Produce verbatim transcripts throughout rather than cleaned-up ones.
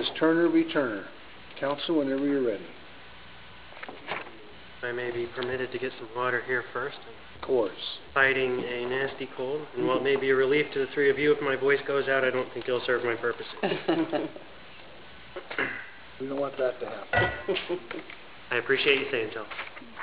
Miz Turner v. Turner. Counsel, whenever you're ready. If I may be permitted to get some water here first. Of course. Fighting a nasty cold, and while it may be a relief to the three of you if my voice goes out, I don't think it'll serve my purposes. We don't want that to happen. I appreciate you saying so.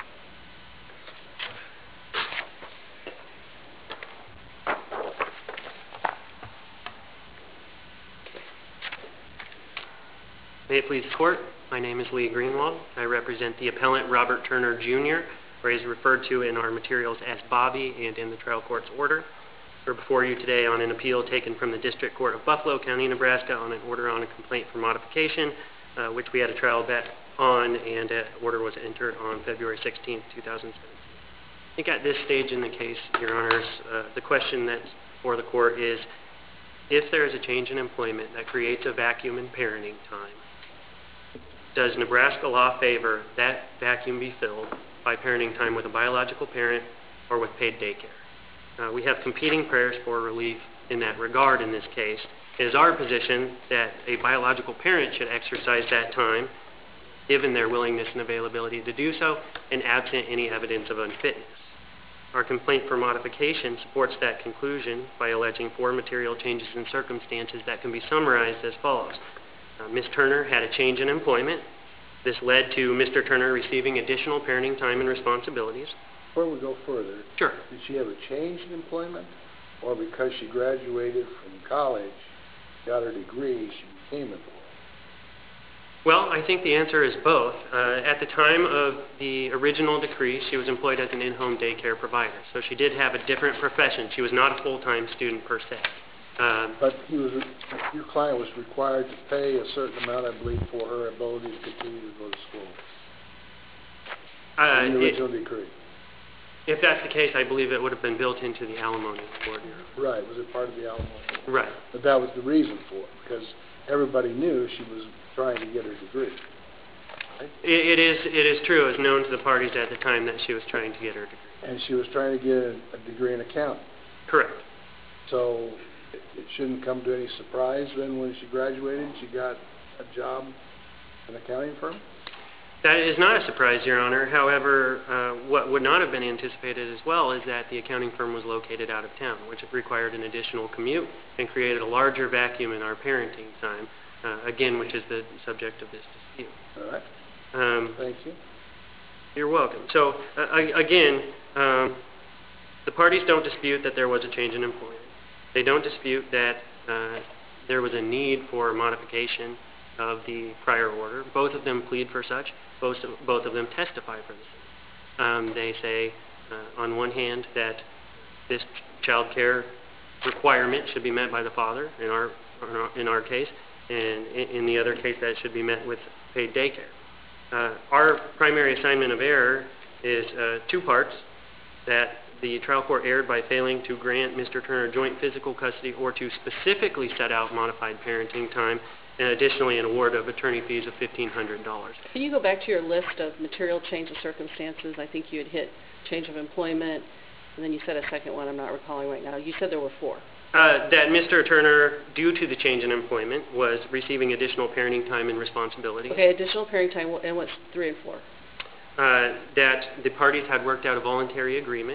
May it please the Court, my name is Lee Greenwald. I represent the appellant Robert Turner, Junior, or he is referred to in our materials as Bobby and in the trial court's order. We're before you today on an appeal taken from the District Court of Buffalo County, Nebraska on an order on a complaint for modification, uh, which we had a trial bet on, and an order was entered on February sixteenth, two thousand seventeen. I think at this stage in the case, Your Honors, uh, the question that's for the Court is, if there is a change in employment that creates a vacuum in parenting time, does Nebraska law favor that vacuum be filled by parenting time with a biological parent or with paid daycare? Uh, we have competing prayers for relief in that regard in this case. It is our position that a biological parent should exercise that time, given their willingness and availability to do so, and absent any evidence of unfitness. Our complaint for modification supports that conclusion by alleging four material changes in circumstances that can be summarized as follows. Uh, Miz Turner had a change in employment. This led to Mister Turner receiving additional parenting time and responsibilities. Before we go further, sure. Did she have a change in employment, or because she graduated from college, got her degree, she became employed? Well, I think the answer is both. Uh, at the time of the original decree, she was employed as an in-home daycare provider, so she did have a different profession. She was not a full-time student per se. Um, but he was, your client was required to pay a certain amount, I believe, for her ability to continue to go to school. Uh, in the original it, decree. If that's the case, I believe it would have been built into the alimony award. Right. Was it part of the alimony? Right. But that was the reason for it, because everybody knew she was trying to get her degree. Right? It, it is. It is true. It was known to the parties at the time that she was trying to get her degree. And she was trying to get a, a degree in accounting. Correct. So it shouldn't come to any surprise then when she graduated she got a job in an accounting firm? That is not a surprise, Your Honor. However, uh, what would not have been anticipated as well is that the accounting firm was located out of town, which required an additional commute and created a larger vacuum in our parenting time, uh, again, which is the subject of this dispute. All right. Um, Thank you. You're welcome. So, uh, again, um, the parties don't dispute that there was a change in employment. They don't dispute that uh, there was a need for modification of the prior order. Both of them plead for such. Both of, both of them testify for the same. Um, they say, uh, on one hand, that this ch child care requirement should be met by the father, in our, in our, in our case, and in, in the other case, that it should be met with paid daycare. Uh, our primary assignment of error is uh, two parts, that the trial court erred by failing to grant Mister Turner joint physical custody or to specifically set out modified parenting time, and additionally an award of attorney fees of fifteen hundred dollars. Can you go back to your list of material change of circumstances? I think you had hit change of employment, and then you said a second one I'm not recalling right now. You said there were four. Uh, that Mister Turner, due to the change in employment, was receiving additional parenting time and responsibilities. Okay, additional parenting time, and what's three and four? Uh, that the parties had worked out a voluntary agreement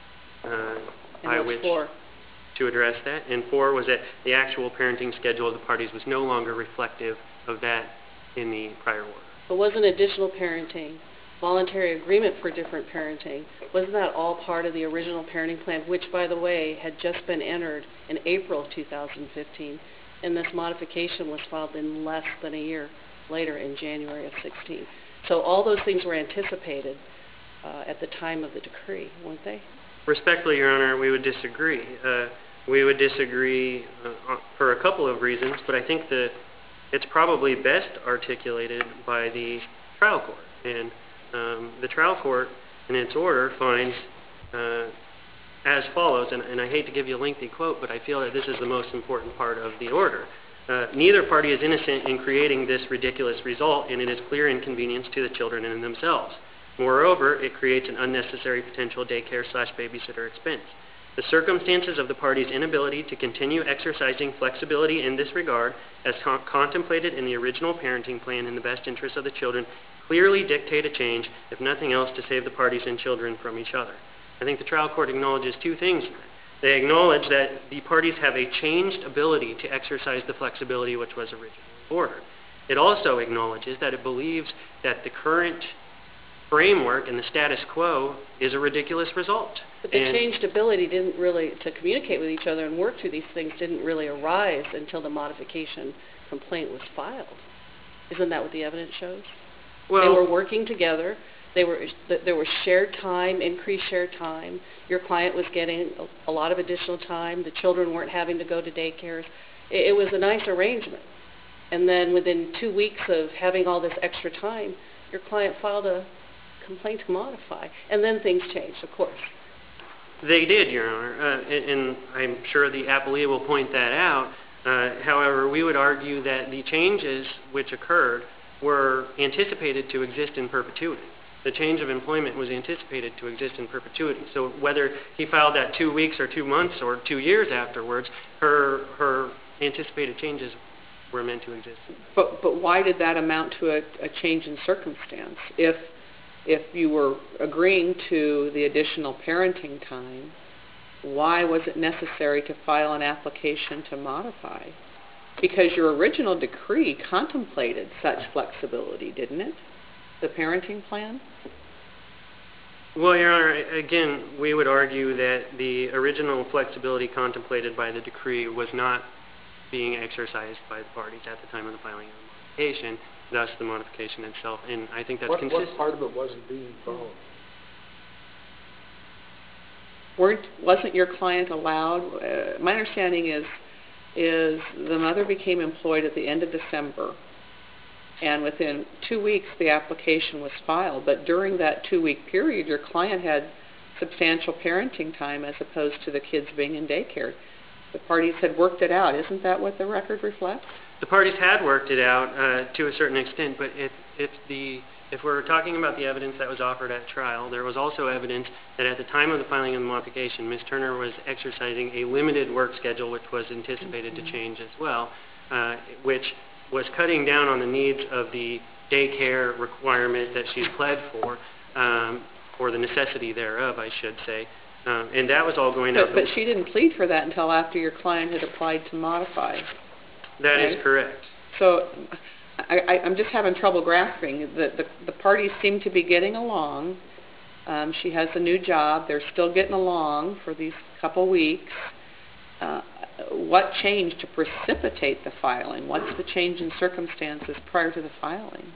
uh, by which four? to address that. And four was that the actual parenting schedule of the parties was no longer reflective of that in the prior order. But wasn't additional parenting, voluntary agreement for different parenting, wasn't that all part of the original parenting plan, which, by the way, had just been entered in April of two thousand fifteen, and this modification was filed in less than a year later in January of sixteen. So all those things were anticipated uh, at the time of the decree, weren't they? Respectfully, Your Honor, we would disagree. Uh, we would disagree uh, for a couple of reasons, but I think that it's probably best articulated by the trial court. And um, the trial court, in its order, finds uh, as follows, and, and I hate to give you a lengthy quote, but I feel that this is the most important part of the order. Uh, neither party is innocent in creating this ridiculous result, and it is clear inconvenience to the children and themselves. Moreover, it creates an unnecessary potential daycare slash babysitter expense. The circumstances of the parties' inability to continue exercising flexibility in this regard, as con contemplated in the original parenting plan in the best interest of the children, clearly dictate a change, if nothing else, to save the parties and children from each other. I think the trial court acknowledges two things. They acknowledge that the parties have a changed ability to exercise the flexibility which was originally ordered. It also acknowledges that it believes that the current framework and the status quo is a ridiculous result. But the and changed ability didn't really, to communicate with each other and work through these things didn't really arise until the modification complaint was filed. Isn't that what the evidence shows? well, They were working together. They were, there was shared time, increased shared time. Your client was getting a, a lot of additional time. The children weren't having to go to daycares. It, it was a nice arrangement. And then within two weeks of having all this extra time, your client filed a complaint to modify. And then things changed, of course. They did, Your Honor, uh, and, and I'm sure the appellee will point that out. Uh, however, we would argue that the changes which occurred were anticipated to exist in perpetuity. The change of employment was anticipated to exist in perpetuity. So whether he filed that two weeks or two months or two years afterwards, her her anticipated changes were meant to exist. But but why did that amount to a, a change in circumstance? If if you were agreeing to the additional parenting time, why was it necessary to file an application to modify? Because your original decree contemplated such flexibility, didn't it? The parenting plan? Well, Your Honor, again, we would argue that the original flexibility contemplated by the decree was not being exercised by the parties at the time of the filing of the modification, thus the modification itself. And I think that's What, consistent. what part of it wasn't being followed? Weren't, wasn't your client allowed? Uh, my understanding is, is the mother became employed at the end of December, and within two weeks the application was filed. But during that two-week period, your client had substantial parenting time as opposed to the kids being in daycare. The parties had worked it out. Isn't that what the record reflects? The parties had worked it out uh, to a certain extent, but if, if the if we're talking about the evidence that was offered at trial, there was also evidence that at the time of the filing of the modification, Miz Turner was exercising a limited work schedule, which was anticipated mm-hmm. to change as well, uh, which was cutting down on the needs of the daycare requirement that she's pled for, um, or the necessity thereof, I should say. Um, and that was all going but, out. But she didn't plead for that until after your client had applied to modify. That right? is correct. So I, I, I'm just having trouble grasping. The, the, the parties seem to be getting along. Um, she has a new job. They're still getting along for these couple weeks. Uh, what changed to precipitate the filing? What's the change in circumstances prior to the filing?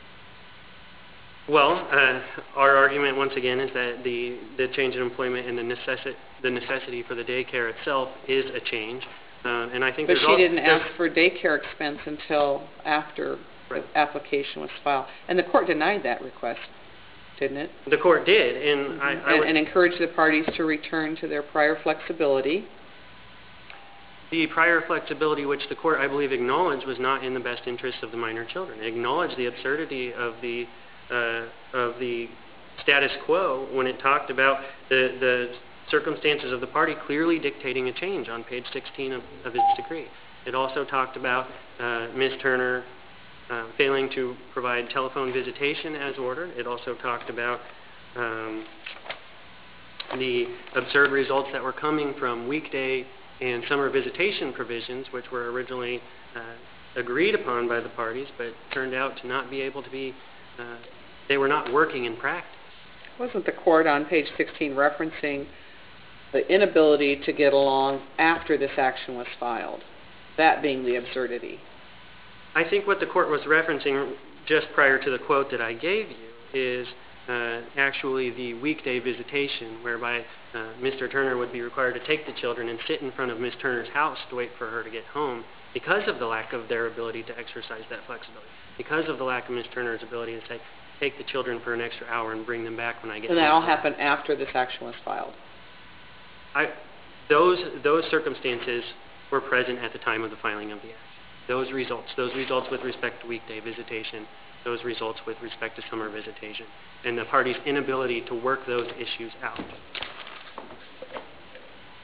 Well, uh, our argument once again is that the, the change in employment and the, necessi the necessity for the daycare itself is a change. Uh, and I think but she didn't there's ask for daycare expense until after right. the application was filed. And the court denied that request, didn't it? The court did. And, mm-hmm. I, I and, would, and encouraged the parties to return to their prior flexibility. The prior flexibility, which the court, I believe, acknowledged was not in the best interests of the minor children. It acknowledged the absurdity of the uh, of the status quo when it talked about the, the circumstances of the party clearly dictating a change on page sixteen of, of its decree. It also talked about uh, Miz Turner uh, failing to provide telephone visitation as ordered. It also talked about um, the absurd results that were coming from weekday and summer visitation provisions, which were originally uh, agreed upon by the parties, but turned out to not be able to be, uh, they were not working in practice. Wasn't the court on page sixteen referencing the inability to get along after this action was filed, that being the absurdity? I think what the court was referencing just prior to the quote that I gave you is uh, actually the weekday visitation, whereby uh, Mister Turner would be required to take the children and sit in front of Miz Turner's house to wait for her to get home because of the lack of their ability to exercise that flexibility, because of the lack of Miz Turner's ability to say, take the children for an extra hour and bring them back when I get home. And that all happened after this action was filed? I, those, those circumstances were present at the time of the filing of the action. Those results, those results with respect to weekday visitation, those results with respect to summer visitation, and the party's inability to work those issues out.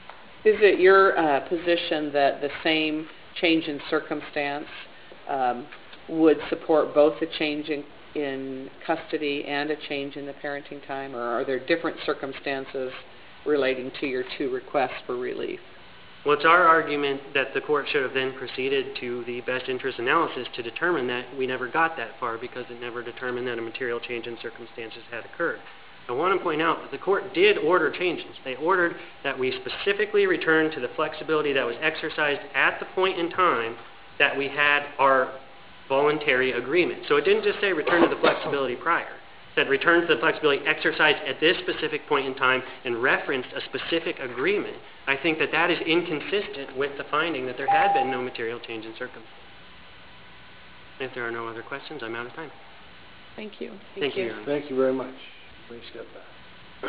Is it your uh, position that the same change in circumstance um, would support both a change in, in custody and a change in the parenting time, or are there different circumstances relating to your two requests for relief? Well, it's our argument that the court should have then proceeded to the best interest analysis to determine that we never got that far because it never determined that a material change in circumstances had occurred. I want to point out that the court did order changes. They ordered that we specifically return to the flexibility that was exercised at the point in time that we had our voluntary agreement. So it didn't just say return to the flexibility prior. It said return to the flexibility exercised at this specific point in time and referenced a specific agreement. I think that that is inconsistent with the finding that there had been no material change in circumstances. If there are no other questions, I'm out of time. Thank you. Thank, Thank you. you. Thank you very much. Please step back.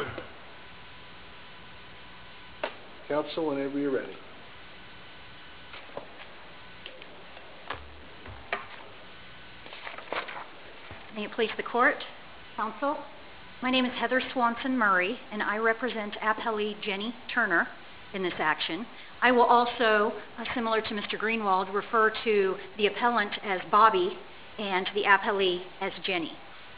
Counsel, whenever you're ready. May it please the court, counsel. My name is Heather Swanson Murray, and I represent appellee Jenny Turner in this action. I will also, uh, similar to Mister Greenwald, refer to the appellant as Bobby and the appellee as Jenny.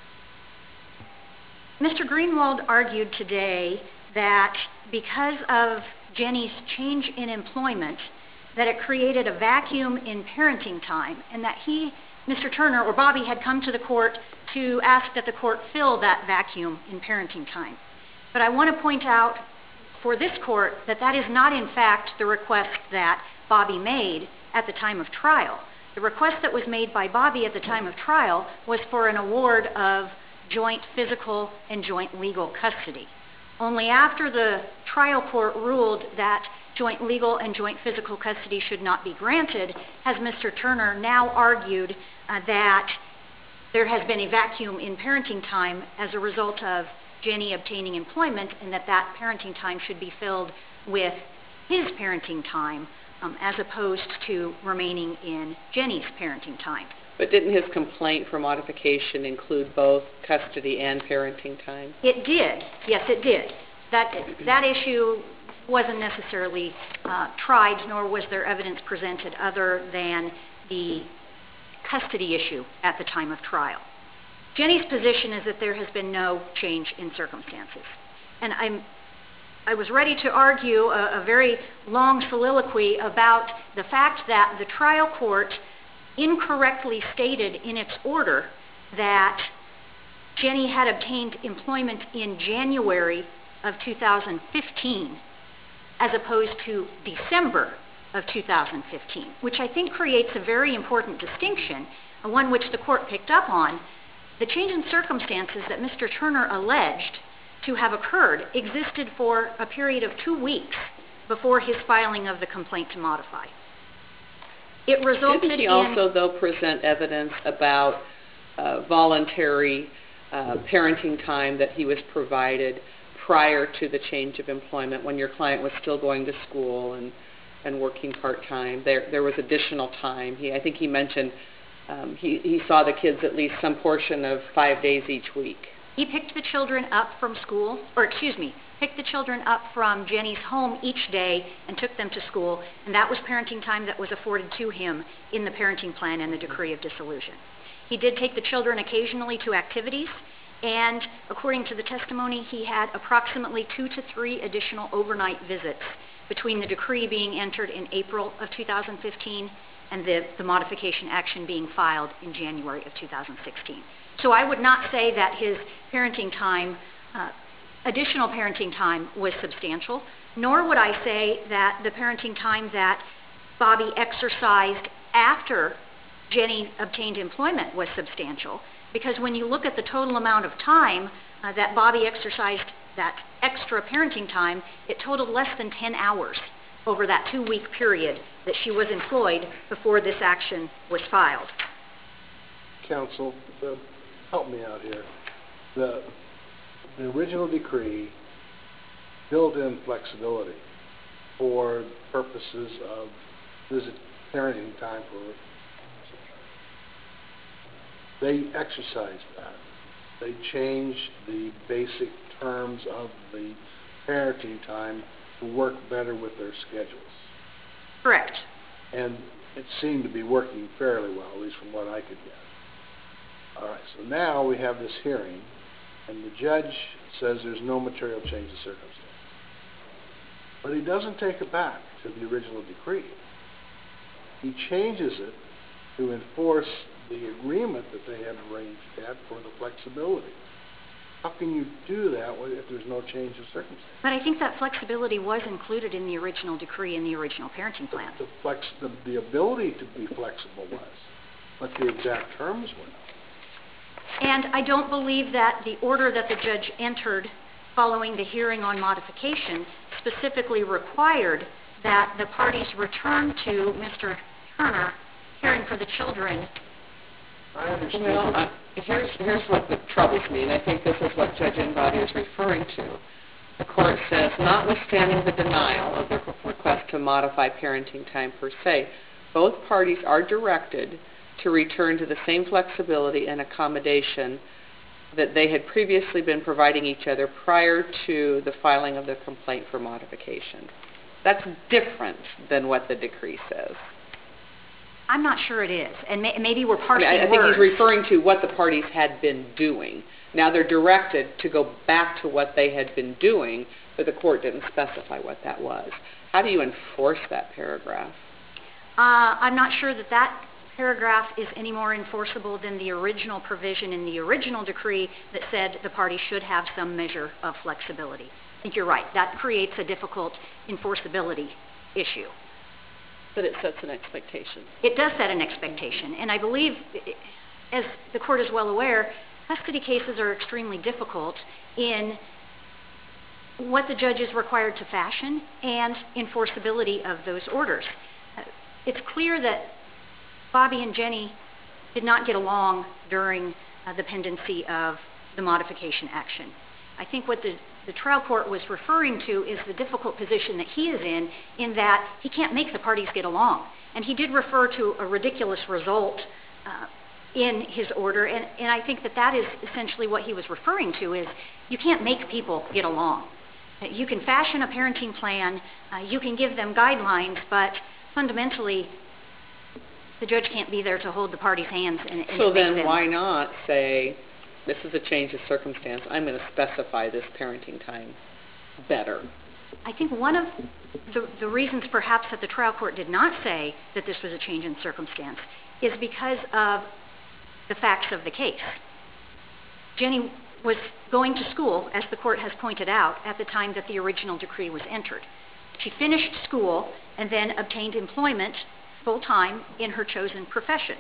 Mister Greenwald argued today that because of Jenny's change in employment, that it created a vacuum in parenting time, and that he, Mister Turner, or Bobby, had come to the court to ask that the court fill that vacuum in parenting time. But I want to point out for this court that that is not in fact the request that Bobby made at the time of trial. The request that was made by Bobby at the time of trial was for an award of joint physical and joint legal custody. Only after the trial court ruled that joint legal and joint physical custody should not be granted has Mister Turner now argued uh, that there has been a vacuum in parenting time as a result of Jenny obtaining employment, and that that parenting time should be filled with his parenting time um, as opposed to remaining in Jenny's parenting time. But didn't his complaint for modification include both custody and parenting time? It did. Yes, it did. That, that issue wasn't necessarily uh, tried, nor was there evidence presented other than the custody issue at the time of trial. Jenny's position is that there has been no change in circumstances. And I'm, I was ready to argue a, a very long soliloquy about the fact that the trial court incorrectly stated in its order that Jenny had obtained employment in January of two thousand fifteen as opposed to December of two thousand fifteen, which I think creates a very important distinction, one which the court picked up on. The change in circumstances that Mister Turner alleged to have occurred existed for a period of two weeks before his filing of the complaint to modify. It resulted in... Didn't he also, though, present evidence about uh, voluntary uh, parenting time that he was provided prior to the change of employment when your client was still going to school and, and working part-time? There, there was additional time. He, I think he mentioned um, he, he saw the kids at least some portion of five days each week. He picked the children up from school, or excuse me, picked the children up from Jenny's home each day and took them to school, and that was parenting time that was afforded to him in the parenting plan and the decree of dissolution. He did take the children occasionally to activities, and according to the testimony, he had approximately two to three additional overnight visits between the decree being entered in April of two thousand fifteen and the, the modification action being filed in January of two thousand sixteen. So I would not say that his parenting time, uh, additional parenting time, was substantial, nor would I say that the parenting time that Bobby exercised after Jenny obtained employment was substantial, because when you look at the total amount of time uh, that Bobby exercised, that extra parenting time, it totaled less than ten hours over that two-week period that she was employed before this action was filed. Counsel, uh, help me out here. The, the original decree built in flexibility for purposes of visit parenting time for... They exercised that. They changed the basic terms of the parenting time to work better with their schedules. Correct. And it seemed to be working fairly well, at least from what I could get. All right, so now we have this hearing, and the judge says there's no material change in circumstance. But he doesn't take it back to the original decree. He changes it to enforce the agreement that they had arranged at for the flexibility. How can you do that if there's no change in circumstance? But I think that flexibility was included in the original decree in the original parenting plan. The, the, flex, the, the ability to be flexible was, but the exact terms were not. And I don't believe that the order that the judge entered following the hearing on modification specifically required that the parties return to Mister Turner caring for the children. I understand. Well, uh, here's, here's what the troubles me, and I think this is what Judge Enbody is referring to. The court says, notwithstanding the denial of the request to modify parenting time per se, both parties are directed to return to the same flexibility and accommodation that they had previously been providing each other prior to the filing of the complaint for modification. That's different than what the decree says. I'm not sure it is, and may, maybe we're parsing I, mean, I, I think words. he's referring to what the parties had been doing. Now they're directed to go back to what they had been doing, but the court didn't specify what that was. How do you enforce that paragraph? Uh, I'm not sure that that paragraph is any more enforceable than the original provision in the original decree that said the parties should have some measure of flexibility. I think you're right. That creates a difficult enforceability issue. But it sets an expectation. It does set an expectation, and I believe, as the court is well aware, custody cases are extremely difficult in what the judge is required to fashion and enforceability of those orders. It's clear that Bobby and Jenny did not get along during uh, the pendency of the modification action. I think what the, the trial court was referring to is the difficult position that he is in, in that he can't make the parties get along. And he did refer to a ridiculous result uh, in his order, and, and I think that that is essentially what he was referring to, is you can't make people get along. You can fashion a parenting plan, uh, you can give them guidelines, but fundamentally, the judge can't be there to hold the parties' hands and, and So to make then them. why not say, this is a change of circumstance, I'm going to specify this parenting time better? I think one of the, the reasons perhaps that the trial court did not say that this was a change in circumstance is because of the facts of the case. Jenny was going to school, as the court has pointed out, at the time that the original decree was entered. She finished school and then obtained employment full-time in her chosen profession.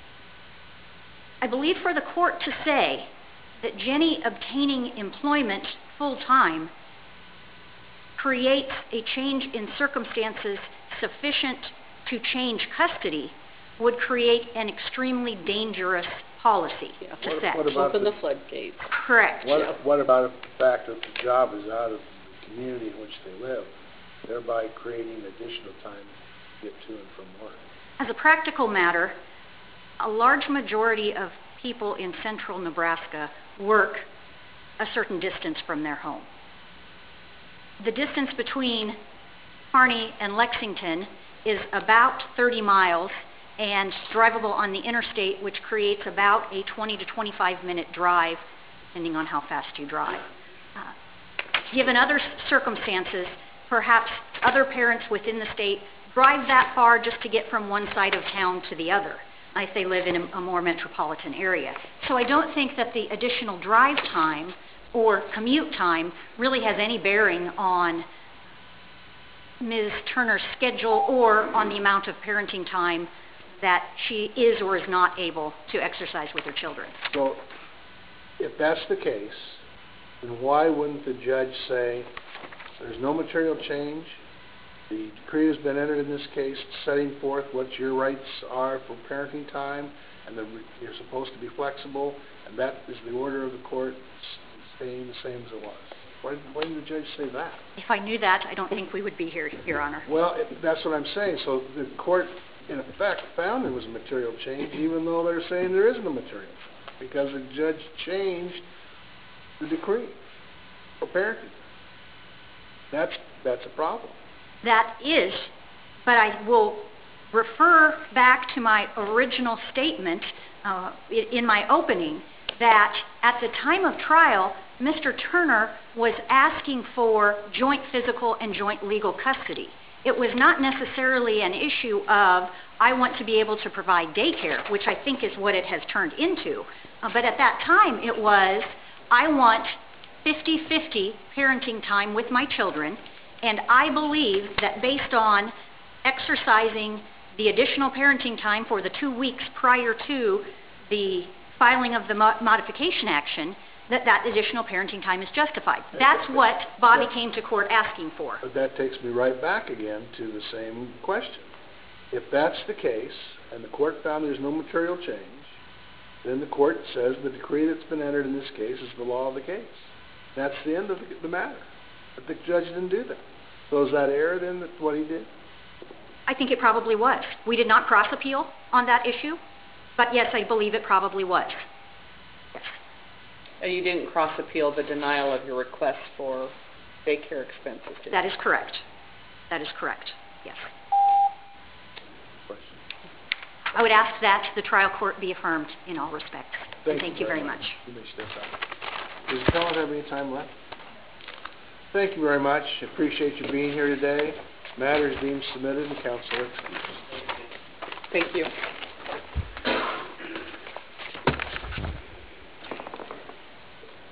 I believe for the court to say that Jenny obtaining employment full-time creates a change in circumstances sufficient to change custody would create an extremely dangerous policy Yeah, to what- set. what about Open the- the floodgates. Correct. What, what about if the fact that the job is out of the community in which they live, thereby creating additional time to get to and from work? As a practical matter, a large majority of people in central Nebraska work a certain distance from their home. The distance between Kearney and Lexington is about thirty miles and drivable on the interstate, which creates about a twenty to twenty-five minute drive, depending on how fast you drive. Uh, given other circumstances, perhaps other parents within the state drive that far just to get from one side of town to the other, if they live in a, a more metropolitan area. So I don't think that the additional drive time or commute time really has any bearing on Miz Turner's schedule or on the amount of parenting time that she is or is not able to exercise with her children. So if that's the case, then why wouldn't the judge say, there's no material change, the decree has been entered in this case setting forth what your rights are for parenting time, and that you're supposed to be flexible, and that is the order of the court staying the same as it was? Why, why didn't the judge say that? If I knew that, I don't think we would be here, Your Honor. Well, it, that's what I'm saying. So the court, in effect, found there was a material change, even though they're saying there isn't a material change, because the judge changed the decree for parenting. That's, that's a problem. That is, but I will refer back to my original statement uh, in my opening that at the time of trial, Mister Turner was asking for joint physical and joint legal custody. It was not necessarily an issue of, I want to be able to provide daycare, which I think is what it has turned into. Uh, but at that time, it was, I want fifty fifty parenting time with my children, and I believe that based on exercising the additional parenting time for the two weeks prior to the filing of the mo- modification action, that that additional parenting time is justified. That's what Bobby came to court asking for. But that takes me right back again to the same question. If that's the case, and the court found there's no material change, then the court says the decree that's been entered in this case is the law of the case. That's the end of the, the matter. But the judge didn't do that. So is that error then, that what he did? I think it probably was. We did not cross appeal on that issue, but yes, I believe it probably was. Yes. And you didn't cross appeal the denial of your request for daycare expenses, did you? That is correct. That is correct. Yes. Question. I would ask that the trial court be affirmed in all respects. Thank, Thank you you very much. You may step out. Does the appellant have any time left? Thank you very much. Appreciate you being here today. Matters deemed submitted and counsel excused. Thank you.